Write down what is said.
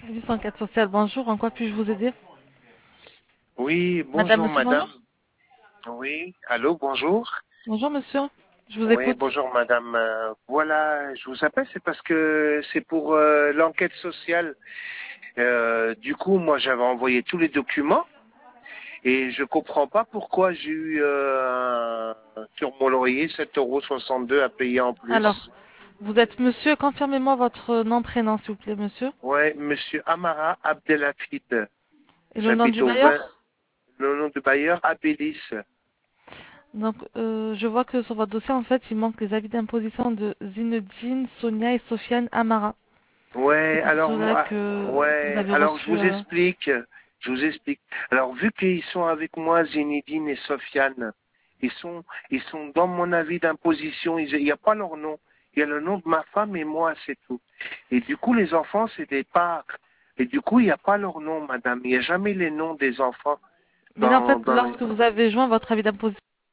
service enquête sociale, bonjour. En quoi puis-je vous aider? Oui, Madame, bonjour monsieur, bonjour. madame. Oui, allô, bonjour. Bonjour, monsieur. Je vous Oui, écoute. bonjour madame. Voilà, je vous appelle, c'est parce que c'est pour l'enquête sociale. Du coup, moi, j'avais envoyé tous les documents et je comprends pas pourquoi j'ai eu sur mon loyer 7,62 € à payer en Alors, plus. vous êtes monsieur, confirmez-moi votre nom, prénom, s'il vous plaît, monsieur. Ouais, monsieur Amara Abdelhafid. Et le nom du J'habite au 20, bailleur? le nom de bailleur Abélis. Donc, je vois que sur votre dossier, en fait, il manque les avis d'imposition de Zinedine, Sonia et Sofiane Amara. C'est Ouais, pour alors cela moi, que vous ouais, avez alors je reçu... vous explique, je vous explique. Alors vu qu'ils sont avec moi, Zinedine et Sofiane, ils sont, ils sont dans mon avis d'imposition. Il n'y a pas leur nom. Il y a le nom de ma femme et moi, c'est tout. Et du coup, les enfants, c'est des parts. Et du coup, il n'y a pas leur nom, madame. Il n'y a jamais les noms des enfants Mais là, en dans, fait, dans les. lorsque vous avez joint votre avis d'imposition,